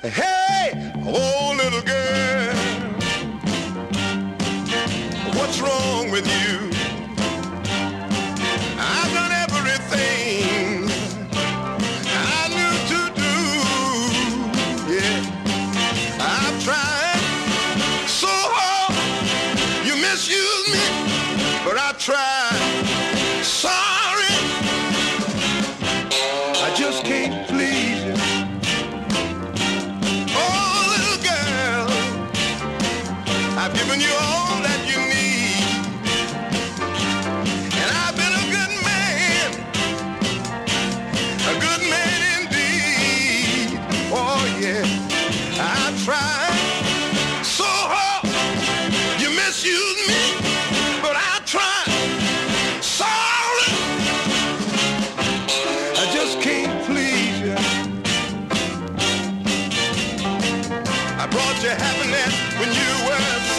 Hey, oh little girl, what's wrong with you? I've done everything I knew to do. Yeah, I've tried so hard. You misuse me, but I tried. Sorry, I just can't please you. Oh, little girl, I've given you all that you need, and I've been a good man indeed. Oh yeah, I've tried so hard. You misuse me, but I tried. Sorry, I just can't please you. I brought you happiness when you were